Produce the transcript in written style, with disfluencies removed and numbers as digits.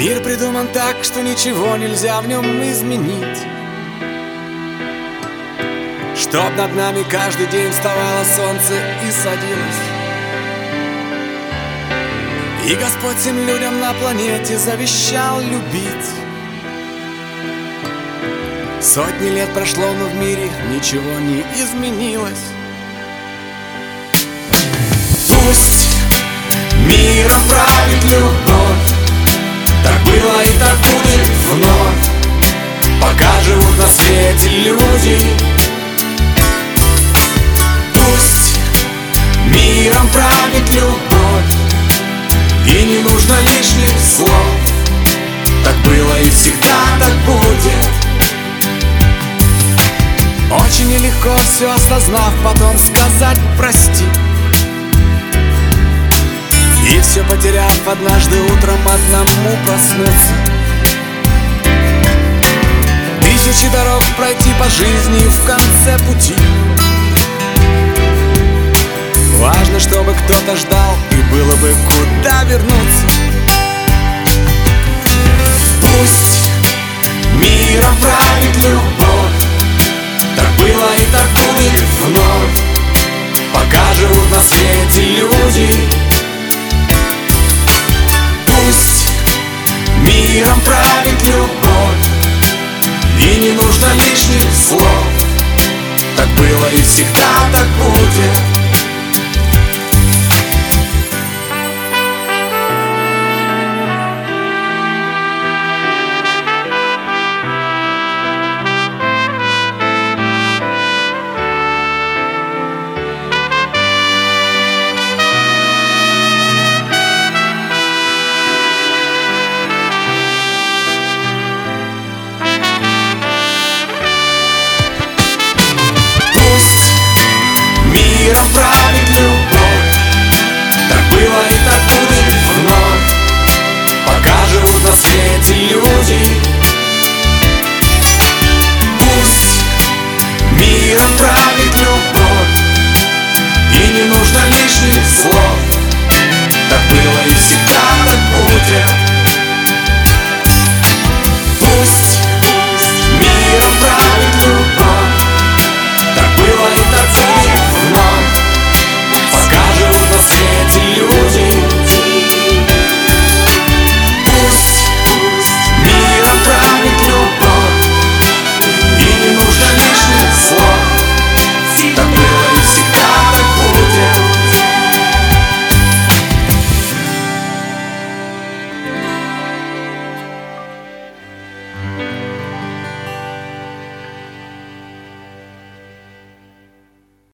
Мир придуман так, что ничего нельзя в нем изменить. Чтоб над нами каждый день вставало солнце и садилось. И Господь всем людям на планете завещал любить. Сотни лет прошло, но в мире ничего не изменилось. Пусть миром правит любовь, так было и так будет вновь, пока живут на свете люди. Пусть миром правит любовь, и не нужно лишних слов. Так было и всегда так будет. Очень нелегко все осознав, потом сказать прости. И все потеряв, однажды утром одному проснуться. Тысячи дорог пройти по жизни в конце пути. Важно, чтобы кто-то ждал, и было бы куда вернуться. Пусть миром правит любовь, так было и так будет вновь, пока живут на свете люди. Пусть миром правит любовь, и не нужно лишних слов. Так было и всегда так будет. Миром правит